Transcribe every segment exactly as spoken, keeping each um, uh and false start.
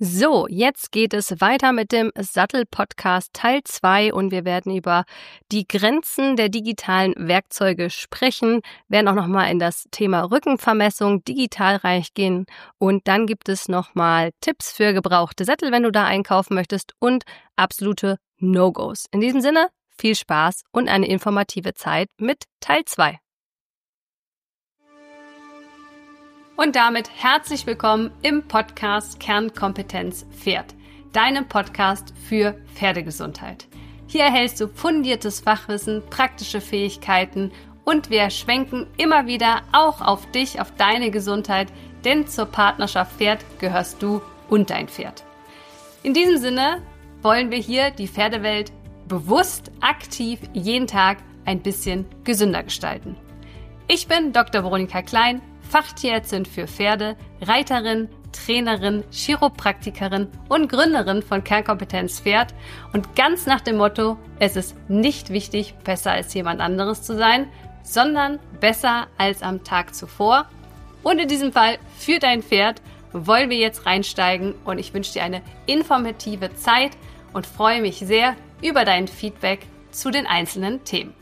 So, jetzt geht es weiter mit dem Sattel-Podcast Teil zwei und wir werden über die Grenzen der digitalen Werkzeuge sprechen, werden auch nochmal in das Thema Rückenvermessung digital reingehen und dann gibt es nochmal Tipps für gebrauchte Sättel, wenn du da einkaufen möchtest und absolute No-Gos. In diesem Sinne, viel Spaß und eine informative Zeit mit Teil zwei. Und damit herzlich willkommen im Podcast Kernkompetenz Pferd, deinem Podcast für Pferdegesundheit. Hier erhältst du fundiertes Fachwissen, praktische Fähigkeiten und wir schwenken immer wieder auch auf dich, auf deine Gesundheit, denn zur Partnerschaft Pferd gehörst du und dein Pferd. In diesem Sinne wollen wir hier die Pferdewelt bewusst, aktiv, jeden Tag ein bisschen gesünder gestalten. Ich bin Doktor Veronika Klein, Fachtierärztin für Pferde, Reiterin, Trainerin, Chiropraktikerin und Gründerin von Kernkompetenz Pferd und ganz nach dem Motto, es ist nicht wichtig, besser als jemand anderes zu sein, sondern besser als am Tag zuvor. Und in diesem Fall für dein Pferd wollen wir jetzt reinsteigen und ich wünsche dir eine informative Zeit und freue mich sehr über dein Feedback zu den einzelnen Themen.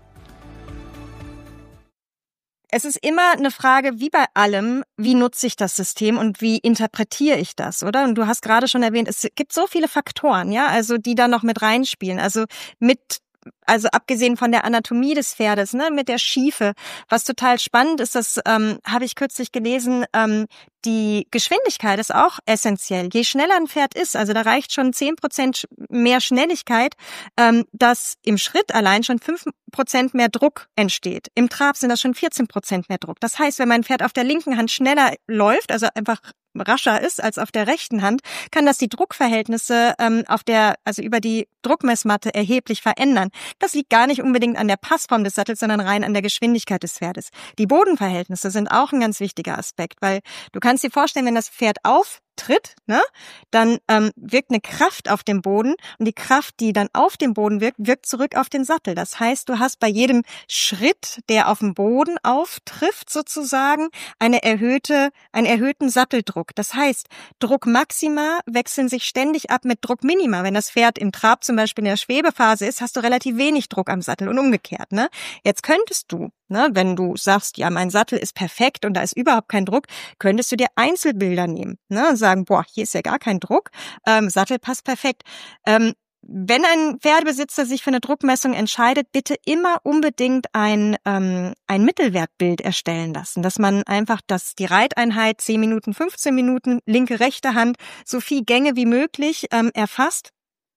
Es ist immer eine Frage, wie bei allem, wie nutze ich das System und wie interpretiere ich das, oder? Und du hast gerade schon erwähnt, es gibt so viele Faktoren, ja, also die da noch mit reinspielen. Also mit, also abgesehen von der Anatomie des Pferdes, ne, mit der Schiefe. Was total spannend ist, das ähm, habe ich kürzlich gelesen, ähm, die Geschwindigkeit ist auch essentiell. Je schneller ein Pferd ist, also da reicht schon zehn Prozent mehr Schnelligkeit, ähm, dass im Schritt allein schon fünf Prozent mehr Druck entsteht. Im Trab sind das schon vierzehn Prozent mehr Druck. Das heißt, wenn mein Pferd auf der linken Hand schneller läuft, also einfach rascher ist als auf der rechten Hand, kann das die Druckverhältnisse ähm, auf der, also über die Druckmessmatte erheblich verändern. Das liegt gar nicht unbedingt an der Passform des Sattels, sondern rein an der Geschwindigkeit des Pferdes. Die Bodenverhältnisse sind auch ein ganz wichtiger Aspekt, weil du kannst dir vorstellen, wenn das Pferd auftritt, ne, dann ähm, wirkt eine Kraft auf dem Boden und die Kraft, die dann auf dem Boden wirkt, wirkt zurück auf den Sattel. Das heißt, du hast bei jedem Schritt, der auf dem Boden auftrifft, sozusagen eine erhöhte, einen erhöhten Satteldruck. Das heißt, Druckmaxima wechseln sich ständig ab mit Druckminima. Wenn das Pferd im Trab zum Beispiel in der Schwebephase ist, hast du relativ wenig Druck am Sattel und umgekehrt. Ne? Jetzt könntest du, ne, wenn du sagst, ja, mein Sattel ist perfekt und da ist überhaupt kein Druck, könntest du dir Einzelbilder nehmen, ne, und sagen, boah, hier ist ja gar kein Druck, ähm, Sattel passt perfekt. Ähm, wenn ein Pferdebesitzer sich für eine Druckmessung entscheidet, bitte immer unbedingt ein ähm, ein Mittelwertbild erstellen lassen, dass man einfach das die Reiteinheit zehn Minuten, fünfzehn Minuten, linke, rechte Hand, so viel Gänge wie möglich ähm, erfasst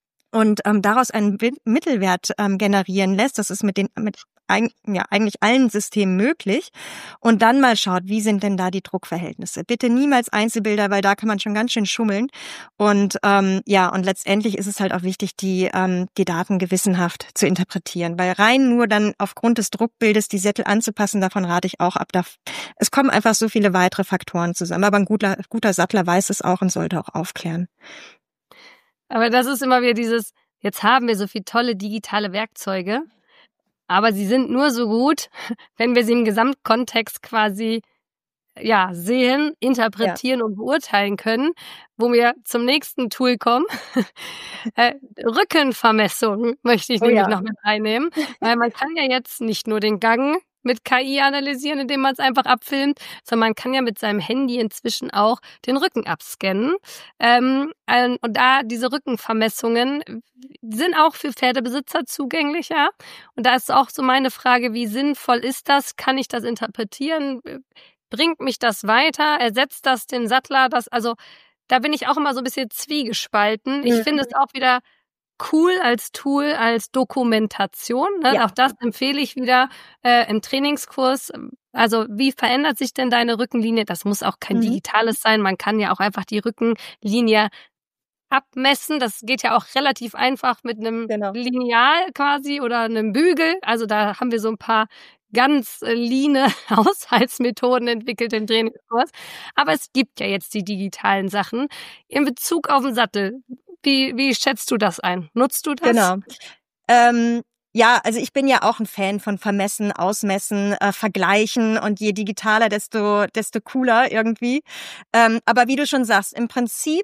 und ähm, daraus einen Mittelwert ähm, generieren lässt. Das ist mit den mit eig- ja eigentlich allen Systemen möglich. Und dann mal schaut, wie sind denn da die Druckverhältnisse. Bitte niemals Einzelbilder, weil da kann man schon ganz schön schummeln. Und ähm, ja, und letztendlich ist es halt auch wichtig, die ähm, die Daten gewissenhaft zu interpretieren. Weil rein nur dann aufgrund des Druckbildes die Sättel anzupassen, davon rate ich auch ab. Da, es kommen einfach so viele weitere Faktoren zusammen. Aber ein guter, guter Sattler weiß es auch und sollte auch aufklären. Aber das ist immer wieder dieses, jetzt haben wir so viele tolle digitale Werkzeuge, aber sie sind nur so gut, wenn wir sie im Gesamtkontext quasi ja sehen, interpretieren ja. und beurteilen können, wo wir zum nächsten Tool kommen. äh, Rückenvermessung möchte ich oh nämlich ja. noch mit einnehmen, weil man kann ja jetzt nicht nur den Gang mit K I analysieren, indem man es einfach abfilmt, sondern man kann ja mit seinem Handy inzwischen auch den Rücken abscannen. Ähm, und da diese Rückenvermessungen sind auch für Pferdebesitzer zugänglich, ja. Und da ist auch so meine Frage, wie sinnvoll ist das? Kann ich das interpretieren? Bringt mich das weiter? Ersetzt das den Sattler? Das, also da bin ich auch immer so ein bisschen zwiegespalten. Ich mhm. finde es auch wieder cool als Tool, als Dokumentation. Ne? Ja. Auch das empfehle ich wieder äh, im Trainingskurs. Also wie verändert sich denn deine Rückenlinie? Das muss auch kein mhm. digitales sein. Man kann ja auch einfach die Rückenlinie abmessen. Das geht ja auch relativ einfach mit einem genau. Lineal quasi oder einem Bügel. Also da haben wir so ein paar ganz äh, line Haushaltsmethoden entwickelt im Trainingskurs. Aber es gibt ja jetzt die digitalen Sachen. In Bezug auf den Sattel, Wie, wie schätzt du das ein? Nutzt du das? Genau. Ähm, ja, also ich bin ja auch ein Fan von Vermessen, Ausmessen, äh, Vergleichen und je digitaler, desto desto cooler irgendwie. Ähm, aber wie du schon sagst, im Prinzip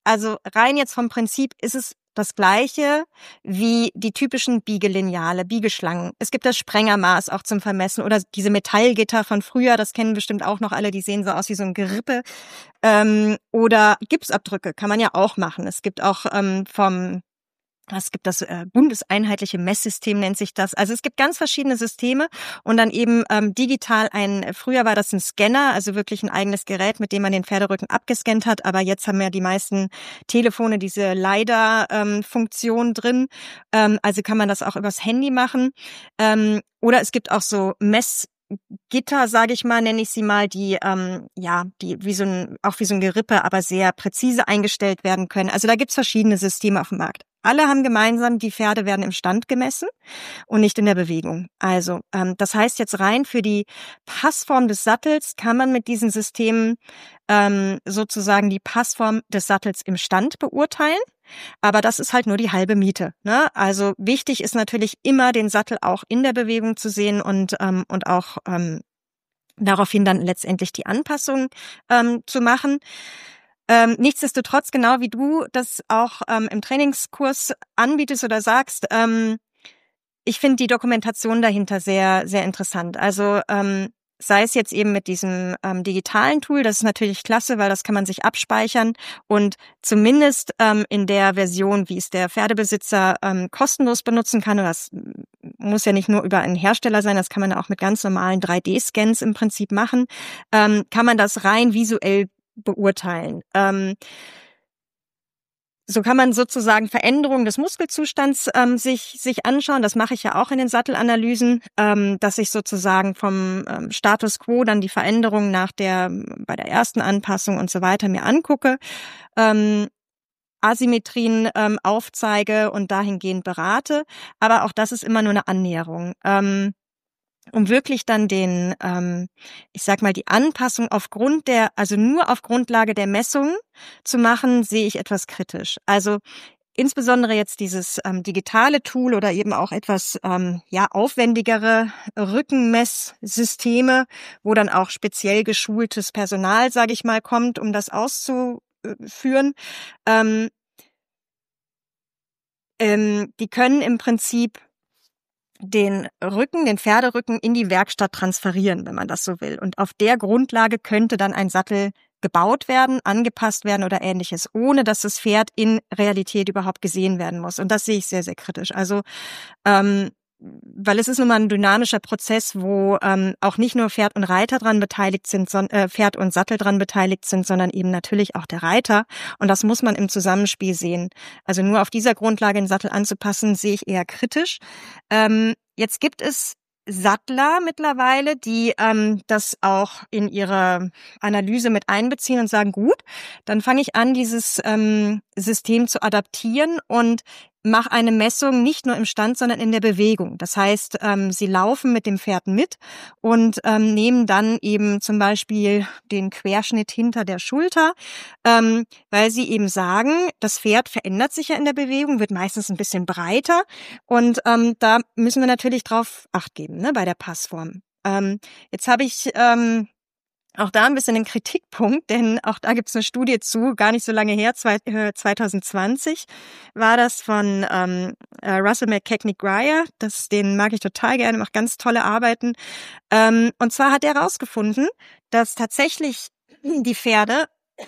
Also rein jetzt vom Prinzip ist es das Gleiche wie die typischen Biegelineale, Biegeschlangen. Es gibt das Sprengermaß auch zum Vermessen oder diese Metallgitter von früher, das kennen bestimmt auch noch alle, die sehen so aus wie so ein Gerippe. Ähm, oder Gipsabdrücke kann man ja auch machen. Es gibt auch ähm, vom Es gibt das äh, bundeseinheitliche Messsystem, nennt sich das. Also es gibt ganz verschiedene Systeme und dann eben ähm, digital ein, früher war das ein Scanner, also wirklich ein eigenes Gerät, mit dem man den Pferderücken abgescannt hat, aber jetzt haben ja die meisten Telefone diese LiDAR-Funktion ähm, drin, ähm, also kann man das auch übers Handy machen. Ähm, oder es gibt auch so Mess Gitter, sage ich mal, nenne ich sie mal, die ähm, ja, die wie so ein auch wie so ein Gerippe, aber sehr präzise eingestellt werden können. Also da gibt's verschiedene Systeme auf dem Markt. Alle haben gemeinsam, die Pferde werden im Stand gemessen und nicht in der Bewegung. Also ähm, das heißt jetzt rein für die Passform des Sattels kann man mit diesen Systemen ähm, sozusagen die Passform des Sattels im Stand beurteilen. Aber das ist halt nur die halbe Miete, ne? Also wichtig ist natürlich immer, den Sattel auch in der Bewegung zu sehen und ähm, und auch ähm, daraufhin dann letztendlich die Anpassung ähm, zu machen. Ähm, nichtsdestotrotz, genau wie du das auch ähm, im Trainingskurs anbietest oder sagst, ähm, ich finde die Dokumentation dahinter sehr, sehr interessant. Also ähm, sei es jetzt eben mit diesem ähm, digitalen Tool, das ist natürlich klasse, weil das kann man sich abspeichern und zumindest ähm, in der Version, wie es der Pferdebesitzer ähm, kostenlos benutzen kann, und das muss ja nicht nur über einen Hersteller sein, das kann man auch mit ganz normalen drei D-Scans im Prinzip machen, ähm, kann man das rein visuell beurteilen. Ähm, So kann man sozusagen Veränderungen des Muskelzustands ähm, sich sich anschauen. Das mache ich ja auch in den Sattelanalysen, ähm, dass ich sozusagen vom ähm, Status quo dann die Veränderungen nach der bei der ersten Anpassung und so weiter mir angucke, ähm, Asymmetrien ähm, aufzeige und dahingehend berate. Aber auch das ist immer nur eine Annäherung. Ähm, um wirklich dann den, ähm, ich sag mal, die Anpassung aufgrund der, also nur auf Grundlage der Messungen zu machen, sehe ich etwas kritisch. Also insbesondere jetzt dieses ähm, digitale Tool oder eben auch etwas ähm, ja aufwendigere Rückenmesssysteme, wo dann auch speziell geschultes Personal, sage ich mal, kommt, um das auszuführen. Ähm, ähm, die können im Prinzip den Rücken, den Pferderücken in die Werkstatt transferieren, wenn man das so will. Und auf der Grundlage könnte dann ein Sattel gebaut werden, angepasst werden oder Ähnliches, ohne dass das Pferd in Realität überhaupt gesehen werden muss. Und das sehe ich sehr, sehr kritisch. Also, ähm, weil es ist nun mal ein dynamischer Prozess, wo ähm, auch nicht nur Pferd und Reiter dran beteiligt sind, son- äh, Pferd und Sattel dran beteiligt sind, sondern eben natürlich auch der Reiter. Und das muss man im Zusammenspiel sehen. Also nur auf dieser Grundlage den Sattel anzupassen, sehe ich eher kritisch. Ähm, jetzt gibt es Sattler mittlerweile, die ähm, das auch in ihre Analyse mit einbeziehen und sagen, gut, dann fange ich an, dieses ähm, System zu adaptieren und mache eine Messung nicht nur im Stand, sondern in der Bewegung. Das heißt, ähm, sie laufen mit dem Pferd mit und ähm, nehmen dann eben zum Beispiel den Querschnitt hinter der Schulter, ähm, weil sie eben sagen, das Pferd verändert sich ja in der Bewegung, wird meistens ein bisschen breiter und ähm, da müssen wir natürlich drauf Acht geben, ne, bei der Passform. Ähm, jetzt habe ich ähm, auch da ein bisschen einen Kritikpunkt, denn auch da gibt's eine Studie zu, gar nicht so lange her, zwanzig zwanzig war das von ähm, Russell McKechnie-Grier, das, den mag ich total gerne, macht ganz tolle Arbeiten. Ähm, und zwar hat er herausgefunden, dass tatsächlich die Pferde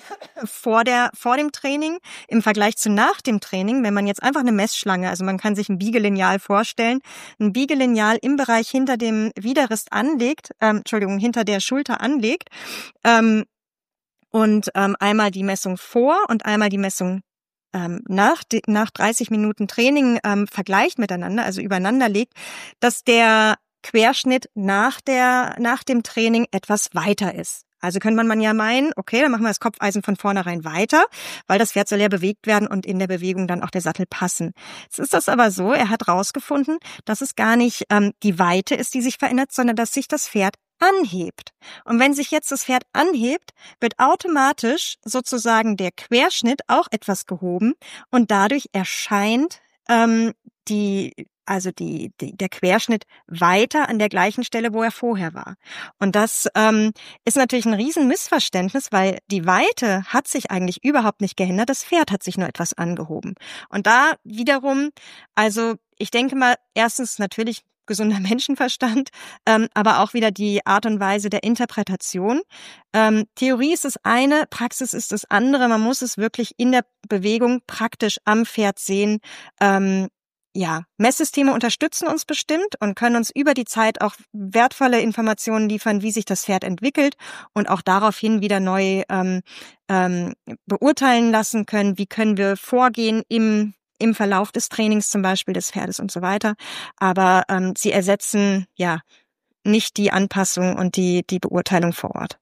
vor der vor dem Training im Vergleich zu nach dem Training, wenn man jetzt einfach eine Messschlange, also man kann sich ein Biegelineal vorstellen, ein Biegelineal im Bereich hinter dem Widerrist anlegt, ähm, Entschuldigung, hinter der Schulter anlegt ähm, und ähm, einmal die Messung vor und einmal die Messung ähm, nach nach dreißig Minuten Training ähm, vergleicht miteinander, also übereinander legt, dass der Querschnitt nach der nach dem Training etwas weiter ist. Also könnte man ja meinen, okay, dann machen wir das Kopfeisen von vornherein weiter, weil das Pferd soll ja bewegt werden und in der Bewegung dann auch der Sattel passen. Jetzt ist das aber so, er hat rausgefunden, dass es gar nicht ähm, die Weite ist, die sich verändert, sondern dass sich das Pferd anhebt. Und wenn sich jetzt das Pferd anhebt, wird automatisch sozusagen der Querschnitt auch etwas gehoben und dadurch erscheint ähm, die also die, die der Querschnitt weiter an der gleichen Stelle, wo er vorher war. Und das ähm, ist natürlich ein Riesenmissverständnis, weil die Weite hat sich eigentlich überhaupt nicht geändert. Das Pferd hat sich nur etwas angehoben. Und da wiederum, also ich denke mal, erstens natürlich gesunder Menschenverstand, ähm, aber auch wieder die Art und Weise der Interpretation. Ähm, Theorie ist das eine, Praxis ist das andere. Man muss es wirklich in der Bewegung praktisch am Pferd sehen. Ähm, ja, Messsysteme unterstützen uns bestimmt und können uns über die Zeit auch wertvolle Informationen liefern, wie sich das Pferd entwickelt und auch daraufhin wieder neu ähm, ähm, beurteilen lassen können. Wie können wir vorgehen im im Verlauf des Trainings zum Beispiel des Pferdes und so weiter. Aber ähm, sie ersetzen ja nicht die Anpassung und die die Beurteilung vor Ort.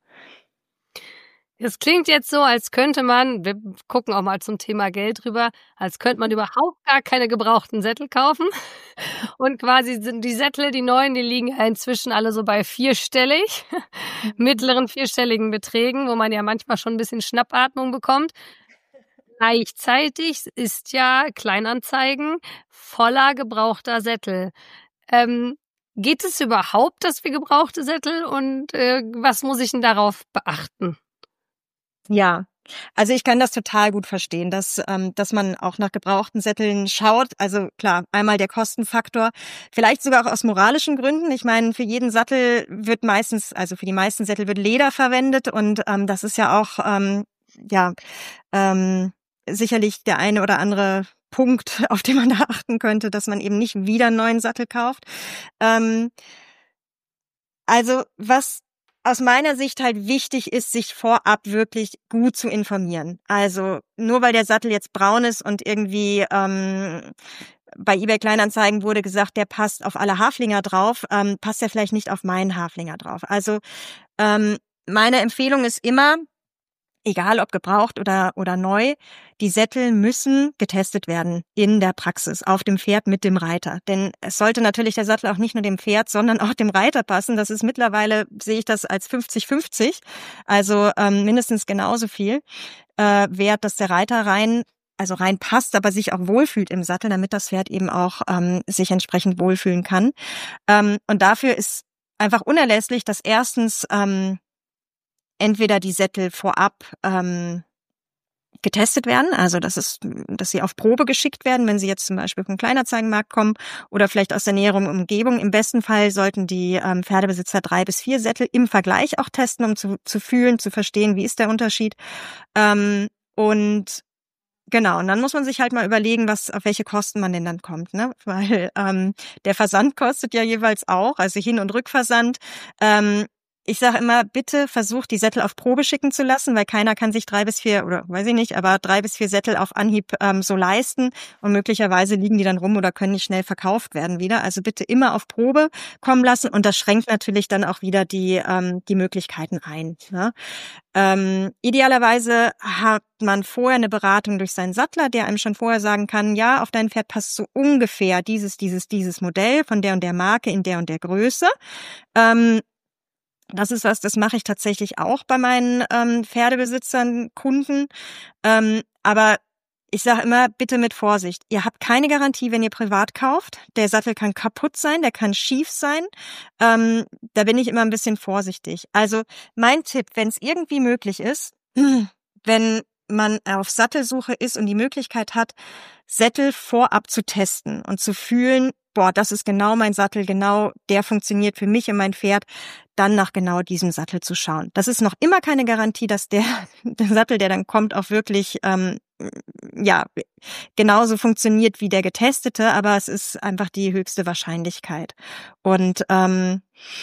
Es klingt jetzt so, als könnte man, wir gucken auch mal zum Thema Geld rüber, als könnte man überhaupt gar keine gebrauchten Sättel kaufen. Und quasi sind die Sättel, die neuen, die liegen ja inzwischen alle so bei vierstellig, mittleren vierstelligen Beträgen, wo man ja manchmal schon ein bisschen Schnappatmung bekommt. Gleichzeitig ist ja Kleinanzeigen voller gebrauchter Sättel. Ähm, geht es überhaupt, dass wir gebrauchte Sättel und äh, was muss ich denn darauf beachten? Ja, also ich kann das total gut verstehen, dass ähm, dass man auch nach gebrauchten Sätteln schaut. Also klar, einmal der Kostenfaktor, vielleicht sogar auch aus moralischen Gründen. Ich meine, für jeden Sattel wird meistens, also für die meisten Sättel wird Leder verwendet und ähm, das ist ja auch ähm, ja ähm, sicherlich der eine oder andere Punkt, auf den man da achten könnte, dass man eben nicht wieder einen neuen Sattel kauft. Ähm, also was aus meiner Sicht halt wichtig ist, sich vorab wirklich gut zu informieren. Also nur weil der Sattel jetzt braun ist und irgendwie ähm, bei eBay Kleinanzeigen wurde gesagt, der passt auf alle Haflinger drauf, ähm, passt er vielleicht nicht auf meinen Haflinger drauf. Also ähm, meine Empfehlung ist immer, egal ob gebraucht oder oder neu, die Sättel müssen getestet werden in der Praxis, auf dem Pferd mit dem Reiter. Denn es sollte natürlich der Sattel auch nicht nur dem Pferd, sondern auch dem Reiter passen. Das ist mittlerweile, sehe ich das als fünfzig fünfzig, also ähm, mindestens genauso viel äh, wert, dass der Reiter rein also rein passt, aber sich auch wohlfühlt im Sattel, damit das Pferd eben auch ähm, sich entsprechend wohlfühlen kann. Ähm, und dafür ist einfach unerlässlich, dass erstens ähm, entweder die Sättel vorab ähm, getestet werden, also dass es, dass sie auf Probe geschickt werden, wenn sie jetzt zum Beispiel vom Kleinanzeigenmarkt kommen oder vielleicht aus der näheren Umgebung. Im besten Fall sollten die ähm, Pferdebesitzer drei bis vier Sättel im Vergleich auch testen, um zu, zu fühlen, zu verstehen, wie ist der Unterschied. Ähm, und genau, und dann muss man sich halt mal überlegen, was auf welche Kosten man denn dann kommt, ne? Weil ähm, der Versand kostet ja jeweils auch, also Hin- und Rückversand. Ähm, Ich sage immer, bitte versucht, die Sättel auf Probe schicken zu lassen, weil keiner kann sich drei bis vier, oder weiß ich nicht, aber drei bis vier Sättel auf Anhieb ähm, so leisten und möglicherweise liegen die dann rum oder können nicht schnell verkauft werden wieder. Also bitte immer auf Probe kommen lassen und das schränkt natürlich dann auch wieder die ähm, die Möglichkeiten ein. Ne? Ähm, idealerweise hat man vorher eine Beratung durch seinen Sattler, der einem schon vorher sagen kann, ja, auf dein Pferd passt so ungefähr dieses, dieses, dieses Modell von der und der Marke in der und der Größe. Ähm, Das ist was, das mache ich tatsächlich auch bei meinen ähm, Pferdebesitzern, Kunden. Ähm, aber ich sage immer, bitte mit Vorsicht. Ihr habt keine Garantie, wenn ihr privat kauft. Der Sattel kann kaputt sein, der kann schief sein. Ähm, da bin ich immer ein bisschen vorsichtig. Also mein Tipp, wenn es irgendwie möglich ist, wenn man auf Sattelsuche ist und die Möglichkeit hat, Sättel vorab zu testen und zu fühlen, boah, das ist genau mein Sattel, genau der funktioniert für mich und mein Pferd, dann nach genau diesem Sattel zu schauen. Das ist noch immer keine Garantie, dass der, der Sattel, der dann kommt, auch wirklich ähm, ja genauso funktioniert wie der getestete, aber es ist einfach die höchste Wahrscheinlichkeit. Und ähm,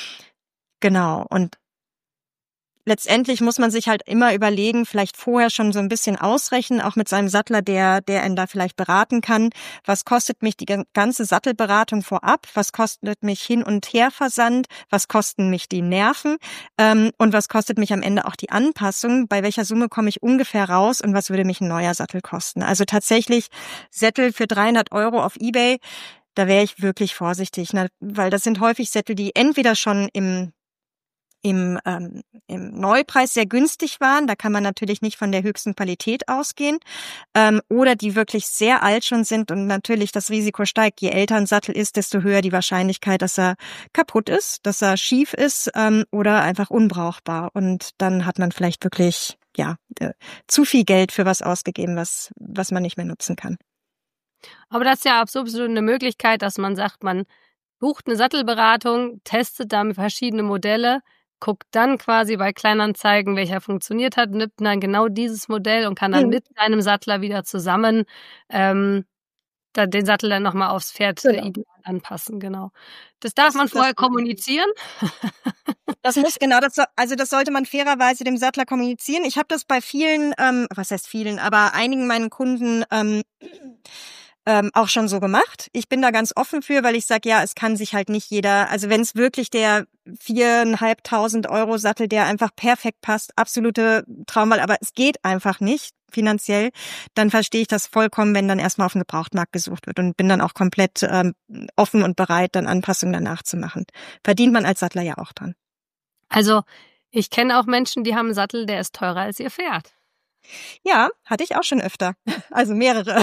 genau, und letztendlich muss man sich halt immer überlegen, vielleicht vorher schon so ein bisschen ausrechnen, auch mit seinem Sattler, der der einen da vielleicht beraten kann. Was kostet mich die ganze Sattelberatung vorab? Was kostet mich Hin- und Herversand? Was kosten mich die Nerven? Ähm, und was kostet mich am Ende auch die Anpassung? Bei welcher Summe komme ich ungefähr raus? Und was würde mich ein neuer Sattel kosten? Also tatsächlich Sättel für dreihundert Euro auf eBay, da wäre ich wirklich vorsichtig, ne? Weil das sind häufig Sättel, die entweder schon im im, ähm, im Neupreis sehr günstig waren. Da kann man natürlich nicht von der höchsten Qualität ausgehen. Ähm, oder die wirklich sehr alt schon sind und natürlich das Risiko steigt. Je älter ein Sattel ist, desto höher die Wahrscheinlichkeit, dass er kaputt ist, dass er schief ist ähm, oder einfach unbrauchbar. Und dann hat man vielleicht wirklich ja äh, zu viel Geld für was ausgegeben, was, was man nicht mehr nutzen kann. Aber das ist ja absolut eine Möglichkeit, dass man sagt, man bucht eine Sattelberatung, testet dann verschiedene Modelle, guckt dann quasi bei Kleinanzeigen, welcher funktioniert hat, nimmt dann genau dieses Modell und kann dann mhm. mit einem Sattler wieder zusammen ähm, da, den Sattel dann nochmal aufs Pferd genau. äh, ideal anpassen. Genau. Das darf das, man vorher kommunizieren. Das muss genau, das, also das sollte man fairerweise dem Sattler kommunizieren. Ich habe das bei vielen, ähm, was heißt vielen, aber einigen meinen Kunden ähm, Ähm, auch schon so gemacht. Ich bin da ganz offen für, weil ich sage, ja, es kann sich halt nicht jeder, also wenn es wirklich der viereinhalbtausend Euro Sattel, der einfach perfekt passt, absolute Traumwahl, aber es geht einfach nicht finanziell, dann verstehe ich das vollkommen, wenn dann erstmal auf dem Gebrauchtmarkt gesucht wird und bin dann auch komplett ähm, offen und bereit, dann Anpassungen danach zu machen. Verdient man als Sattler ja auch dran. Also ich kenne auch Menschen, die haben einen Sattel, der ist teurer als ihr Pferd. Ja, hatte ich auch schon öfter. Also mehrere.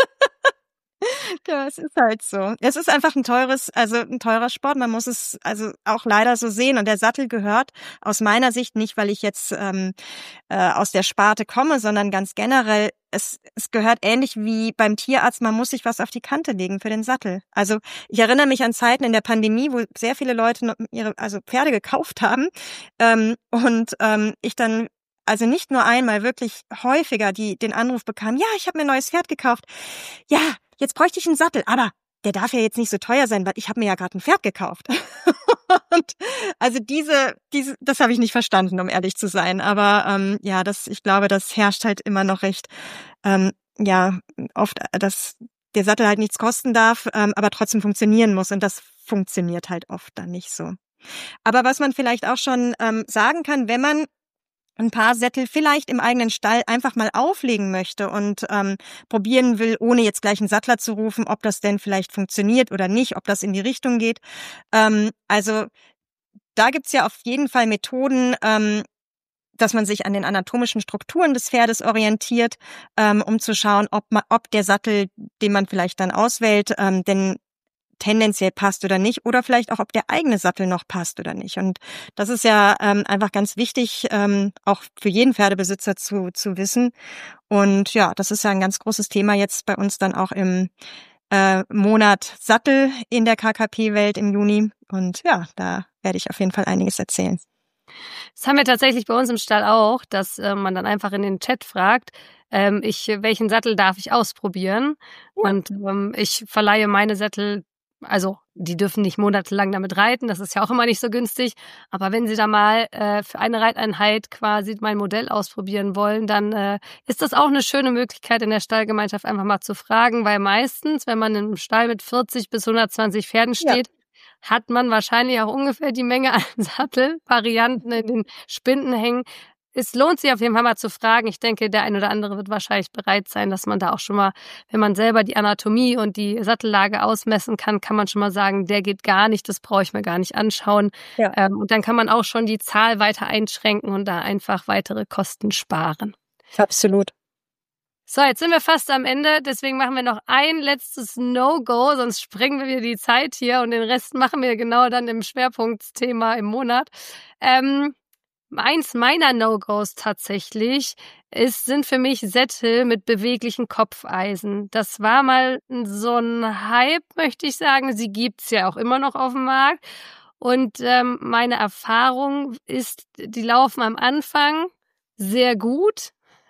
Ja, es ist halt so. Es ist einfach ein teures, also ein teurer Sport. Man muss es also auch leider so sehen. Und der Sattel gehört aus meiner Sicht nicht, weil ich jetzt ähm, äh, aus der Sparte komme, sondern ganz generell, es, es gehört ähnlich wie beim Tierarzt, man muss sich was auf die Kante legen für den Sattel. Also ich erinnere mich an Zeiten in der Pandemie, wo sehr viele Leute noch ihre also Pferde gekauft haben ähm, und ähm, ich dann also nicht nur einmal, wirklich häufiger die den Anruf bekam, ja, ich habe mir ein neues Pferd gekauft. Ja, jetzt bräuchte ich einen Sattel, aber der darf ja jetzt nicht so teuer sein, weil ich habe mir ja gerade ein Pferd gekauft. Und also diese, diese, das habe ich nicht verstanden, um ehrlich zu sein. Aber ähm, ja, das, ich glaube, das herrscht halt immer noch recht, ähm, ja, oft, dass der Sattel halt nichts kosten darf, ähm, aber trotzdem funktionieren muss. Und das funktioniert halt oft dann nicht so. Aber was man vielleicht auch schon ähm, sagen kann, wenn man ein paar Sättel vielleicht im eigenen Stall einfach mal auflegen möchte und ähm, probieren will, ohne jetzt gleich einen Sattler zu rufen, ob das denn vielleicht funktioniert oder nicht, ob das in die Richtung geht. Ähm, also da gibt's ja auf jeden Fall Methoden, ähm, dass man sich an den anatomischen Strukturen des Pferdes orientiert, ähm, um zu schauen, ob, man, ob der Sattel, den man vielleicht dann auswählt, ähm, denn tendenziell passt oder nicht oder vielleicht auch, ob der eigene Sattel noch passt oder nicht. Und das ist ja ähm, einfach ganz wichtig, ähm, auch für jeden Pferdebesitzer zu zu wissen. Und ja, das ist ja ein ganz großes Thema jetzt bei uns dann auch im äh, Monat Sattel in der K K P-Welt im Juni. Und ja, da werde ich auf jeden Fall einiges erzählen. Das haben wir tatsächlich bei uns im Stall auch, dass äh, man dann einfach in den Chat fragt, ähm, ich welchen Sattel darf ich ausprobieren? Ja. Und ähm, ich verleihe meine Sättel. Also die dürfen nicht monatelang damit reiten, das ist ja auch immer nicht so günstig. Aber wenn sie da mal äh, für eine Reiteinheit quasi mein Modell ausprobieren wollen, dann äh, ist das auch eine schöne Möglichkeit in der Stallgemeinschaft einfach mal zu fragen, weil meistens, wenn man in einem Stall mit vierzig bis hundertzwanzig Pferden steht, ja. hat man wahrscheinlich auch ungefähr die Menge an Sattelvarianten in den Spinden hängen. Es lohnt sich auf jeden Fall mal zu fragen. Ich denke, der ein oder andere wird wahrscheinlich bereit sein, dass man da auch schon mal, wenn man selber die Anatomie und die Sattellage ausmessen kann, kann man schon mal sagen, der geht gar nicht, das brauche ich mir gar nicht anschauen. Ja. Ähm, und dann kann man auch schon die Zahl weiter einschränken und da einfach weitere Kosten sparen. Absolut. So, jetzt sind wir fast am Ende, deswegen machen wir noch ein letztes No-Go, sonst sprengen wir wieder die Zeit hier und den Rest machen wir genau dann im Schwerpunktthema im Monat. Ähm, Eins meiner No-Gos tatsächlich ist, sind für mich Sättel mit beweglichen Kopfeisen. Das war mal so ein Hype, möchte ich sagen. Sie gibt's ja auch immer noch auf dem Markt. Und ähm, meine Erfahrung ist, die laufen am Anfang sehr gut,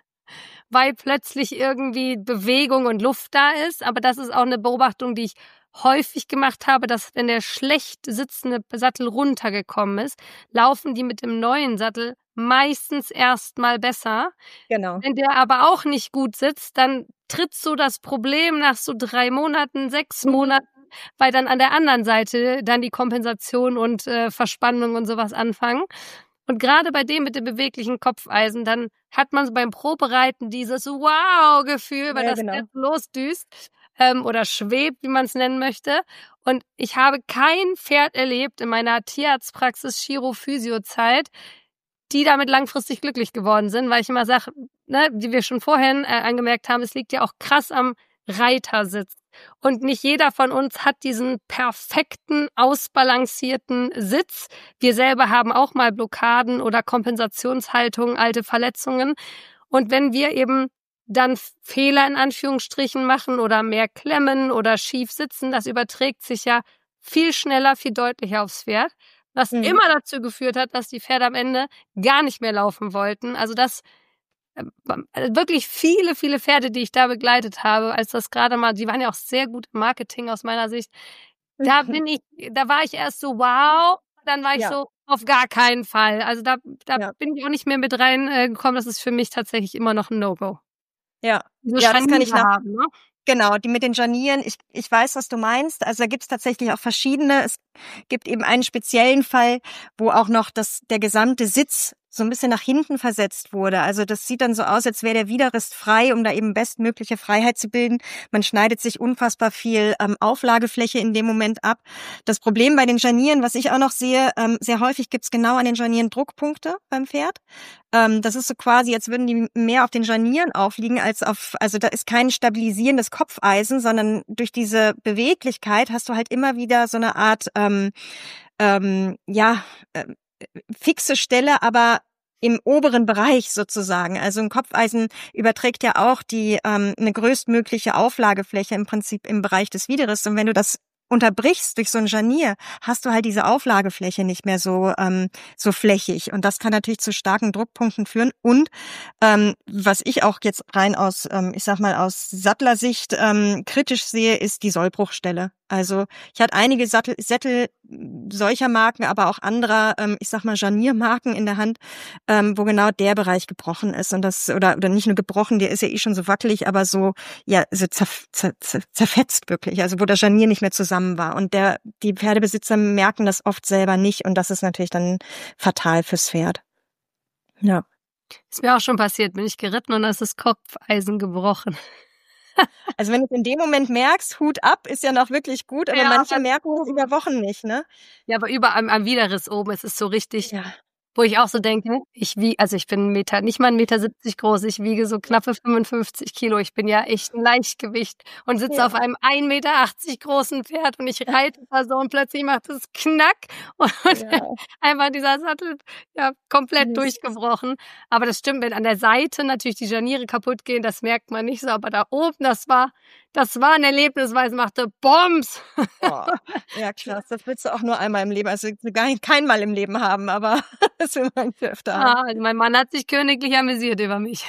weil plötzlich irgendwie Bewegung und Luft da ist. Aber das ist auch eine Beobachtung, die ich häufig gemacht habe, dass wenn der schlecht sitzende Sattel runtergekommen ist, laufen die mit dem neuen Sattel meistens erstmal besser. Genau. Wenn der aber auch nicht gut sitzt, dann tritt so das Problem nach so drei Monaten, sechs mhm. Monaten, weil dann an der anderen Seite dann die Kompensation und äh, Verspannung und sowas anfangen. Und gerade bei dem mit dem beweglichen Kopfeisen, dann hat man so beim Probereiten dieses Wow-Gefühl, weil ja, das genau. jetzt losdüst. ähm, oder schwebt, wie man es nennen möchte. Und ich habe kein Pferd erlebt in meiner Tierarztpraxis Chiro-Physio-Zeit, die damit langfristig glücklich geworden sind, weil ich immer sage, ne, wie wir schon vorhin äh, angemerkt haben, es liegt ja auch krass am Reitersitz. Und nicht jeder von uns hat diesen perfekten, ausbalancierten Sitz. Wir selber haben auch mal Blockaden oder Kompensationshaltungen, alte Verletzungen. Und wenn wir eben dann Fehler in Anführungsstrichen machen oder mehr klemmen oder schief sitzen, das überträgt sich ja viel schneller, viel deutlicher aufs Pferd, was mhm. immer dazu geführt hat, dass die Pferde am Ende gar nicht mehr laufen wollten. Also das wirklich viele, viele Pferde, die ich da begleitet habe, als das gerade mal, die waren ja auch sehr gut im Marketing aus meiner Sicht. Da bin ich, da war ich erst so, wow, dann war ich ja. so, auf gar keinen Fall. Also da, da ja. bin ich auch nicht mehr mit reingekommen. Das ist für mich tatsächlich immer noch ein No-Go. Ja, so ja das kann ich nach haben, ne? Genau, die mit den Scharnieren, ich, ich weiß, was du meinst. Also da gibt's tatsächlich auch verschiedene. Es gibt eben einen speziellen Fall, wo auch noch das, der gesamte Sitz so ein bisschen nach hinten versetzt wurde. Also das sieht dann so aus, als wäre der Widerrist frei, um da eben bestmögliche Freiheit zu bilden. Man schneidet sich unfassbar viel ähm, Auflagefläche in dem Moment ab. Das Problem bei den Scharnieren, was ich auch noch sehe, ähm, sehr häufig gibt's genau an den Scharnieren Druckpunkte beim Pferd. Ähm, das ist so quasi, jetzt würden die mehr auf den Scharnieren aufliegen als auf, also da ist kein stabilisierendes Kopfeisen, sondern durch diese Beweglichkeit hast du halt immer wieder so eine Art, ähm, ähm, ja, äh, fixe Stelle, aber im oberen Bereich sozusagen. Also ein Kopfeisen überträgt ja auch die ähm, eine größtmögliche Auflagefläche im Prinzip im Bereich des Widerrisses. Und wenn du das unterbrichst durch so ein Scharnier, hast du halt diese Auflagefläche nicht mehr so ähm, so flächig. Und das kann natürlich zu starken Druckpunkten führen. Und ähm, was ich auch jetzt rein aus, ähm, ich sag mal aus Sattlersicht ähm, kritisch sehe, ist die Sollbruchstelle. Also ich hatte einige Sattel, Sättel solcher Marken, aber auch anderer, ähm, ich sag mal Scharniermarken in der Hand, ähm, wo genau der Bereich gebrochen ist und das oder oder nicht nur gebrochen, der ist ja eh schon so wackelig, aber so ja so zerf, zer, zer, zerfetzt wirklich, also wo das Scharnier nicht mehr zusammen war und der die Pferdebesitzer merken das oft selber nicht und das ist natürlich dann fatal fürs Pferd. Ja. Ist mir auch schon passiert, bin ich geritten und da ist das Kopfeisen gebrochen. Also wenn du es in dem Moment merkst, Hut ab, ist ja noch wirklich gut, aber ja, manche merken es über Wochen nicht, ne? Ja, aber überall am, am Widerriss oben ist es so richtig, ja. wo ich auch so denke, ich wie, also ich bin ein Meter, nicht mal ein Meter siebzig groß, ich wiege so knappe fünfundfünfzig Kilo, ich bin ja echt ein Leichtgewicht und sitze ja. auf einem ein Meter achtzig großen Pferd und ich reite da so und plötzlich macht es Knack und ja. einfach dieser Sattel ja komplett Mist. durchgebrochen. Aber das stimmt, wenn an der Seite natürlich die Scharniere kaputt gehen, das merkt man nicht so, aber da oben, das war Das war ein Erlebnis, weil es machte Bombs. Oh, ja, krass. Das willst du auch nur einmal im Leben, also gar nicht, kein Mal im Leben haben, aber das will man öfter haben. Ah, also mein Mann hat sich königlich amüsiert über mich.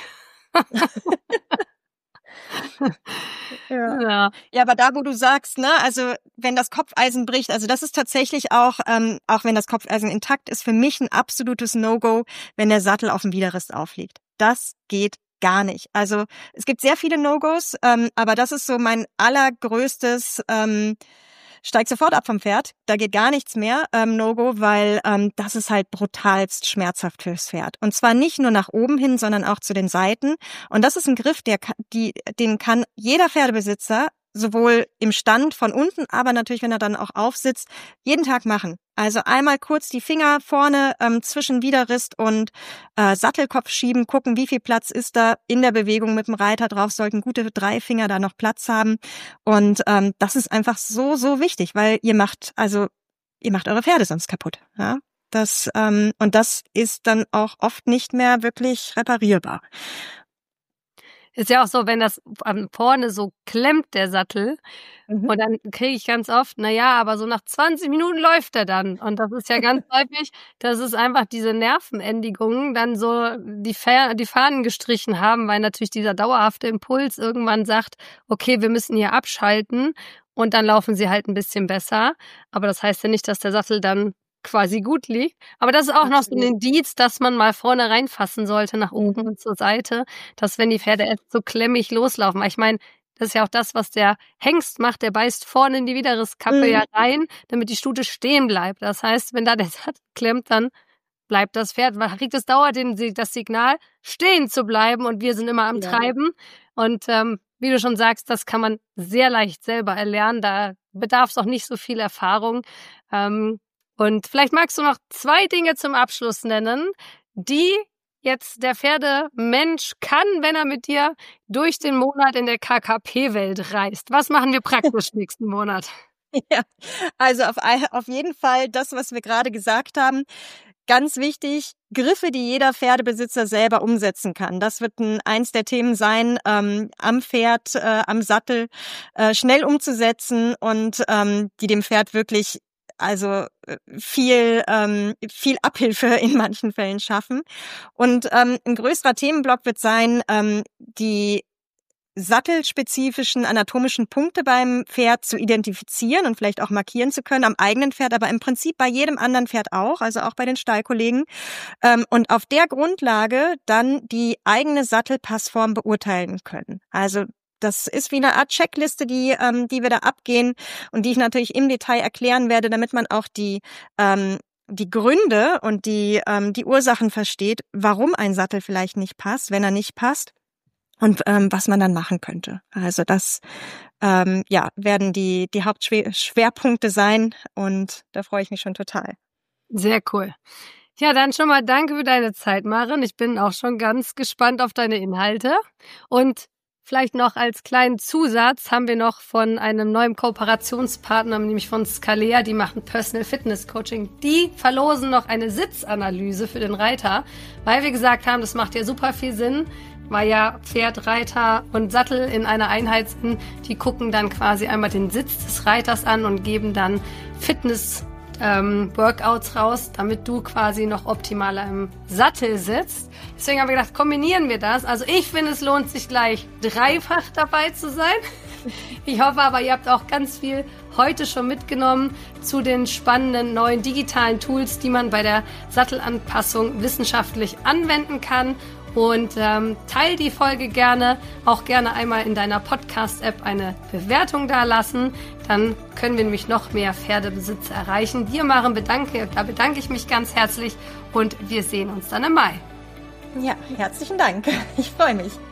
ja. ja. Ja, aber da, wo du sagst, ne, also wenn das Kopfeisen bricht, also das ist tatsächlich auch, ähm, auch wenn das Kopfeisen intakt ist, für mich ein absolutes No-Go, wenn der Sattel auf dem Widerrist aufliegt. Das geht gar nicht. Also es gibt sehr viele No-Gos, ähm, aber das ist so mein allergrößtes ähm, steig sofort ab vom Pferd, da geht gar nichts mehr, ähm, No-Go, weil ähm, das ist halt brutalst schmerzhaft fürs Pferd. Und zwar nicht nur nach oben hin, sondern auch zu den Seiten. Und das ist ein Griff, der die, den kann jeder Pferdebesitzer sowohl im Stand von unten, aber natürlich, wenn er dann auch aufsitzt, jeden Tag machen. Also einmal kurz die Finger vorne ähm, zwischen Widerrist und äh, Sattelkopf schieben, gucken, wie viel Platz ist da in der Bewegung mit dem Reiter drauf, sollten gute drei Finger da noch Platz haben. Und ähm, das ist einfach so, so wichtig, weil ihr macht, also ihr macht eure Pferde sonst kaputt. Ja? Das, ähm, und das ist dann auch oft nicht mehr wirklich reparierbar. Ist ja auch so, wenn das vorne so klemmt, der Sattel, mhm. und dann kriege ich ganz oft, na ja, aber so nach zwanzig Minuten läuft er dann. Und das ist ja ganz häufig, dass es einfach diese Nervenendigungen dann so die, Fa- die Fahnen gestrichen haben, weil natürlich dieser dauerhafte Impuls irgendwann sagt, okay, wir müssen hier abschalten und dann laufen sie halt ein bisschen besser. Aber das heißt ja nicht, dass der Sattel dann quasi gut liegt. Aber das ist auch Absolut. Noch so ein Indiz, dass man mal vorne reinfassen sollte, nach oben mhm. und zur Seite, dass wenn die Pferde erst so klemmig loslaufen. Ich meine, das ist ja auch das, was der Hengst macht, der beißt vorne in die Widerrisskappe mhm. ja rein, damit die Stute stehen bleibt. Das heißt, wenn da der Sattel klemmt, dann bleibt das Pferd, kriegt es dauert den, das Signal, stehen zu bleiben und wir sind immer am ja. Treiben. Und ähm, wie du schon sagst, das kann man sehr leicht selber erlernen. Da bedarf es auch nicht so viel Erfahrung. Ähm, und vielleicht magst du noch zwei Dinge zum Abschluss nennen, die jetzt der Pferdemensch kann, wenn er mit dir durch den Monat in der K K P-Welt reist. Was machen wir praktisch nächsten Monat? Ja, also auf, auf jeden Fall das, was wir gerade gesagt haben. Ganz wichtig, Griffe, die jeder Pferdebesitzer selber umsetzen kann. Das wird ein, eins der Themen sein, ähm, am Pferd, äh, am Sattel äh, schnell umzusetzen und ähm, die dem Pferd wirklich also viel ähm, viel Abhilfe in manchen Fällen schaffen. Und ähm, ein größerer Themenblock wird sein, ähm, die sattelspezifischen anatomischen Punkte beim Pferd zu identifizieren und vielleicht auch markieren zu können, am eigenen Pferd, aber im Prinzip bei jedem anderen Pferd auch, also auch bei den Stallkollegen. Und auf der Grundlage dann die eigene Sattelpassform beurteilen können. Also das ist wie eine Art Checkliste, die die wir da abgehen und die ich natürlich im Detail erklären werde, damit man auch die die Gründe und die die Ursachen versteht, warum ein Sattel vielleicht nicht passt, wenn er nicht passt. Und ähm, was man dann machen könnte. Also das ähm, ja werden die die Hauptschwerpunkte sein und da freue ich mich schon total. Sehr cool. Ja, dann schon mal danke für deine Zeit, Maren. Ich bin auch schon ganz gespannt auf deine Inhalte. Und vielleicht noch als kleinen Zusatz haben wir noch von einem neuen Kooperationspartner, nämlich von Scalea, die machen Personal Fitness Coaching. Die verlosen noch eine Sitzanalyse für den Reiter, weil wir gesagt haben, das macht ja super viel Sinn, weil ja Pferd, Reiter und Sattel in einer Einheit sind. Die gucken dann quasi einmal den Sitz des Reiters an und geben dann Fitness-Workouts ähm, raus, damit du quasi noch optimaler im Sattel sitzt. Deswegen haben wir gedacht, kombinieren wir das. Also ich finde, es lohnt sich gleich dreifach dabei zu sein. Ich hoffe aber, ihr habt auch ganz viel heute schon mitgenommen zu den spannenden neuen digitalen Tools, die man bei der Sattelanpassung wissenschaftlich anwenden kann. Und ähm, teil die Folge gerne, auch gerne einmal in deiner Podcast-App eine Bewertung dalassen. Dann können wir nämlich noch mehr Pferdebesitzer erreichen. Dir, Maren, bedanke, da bedanke ich mich ganz herzlich und wir sehen uns dann im Mai. Ja, herzlichen Dank. Ich freue mich.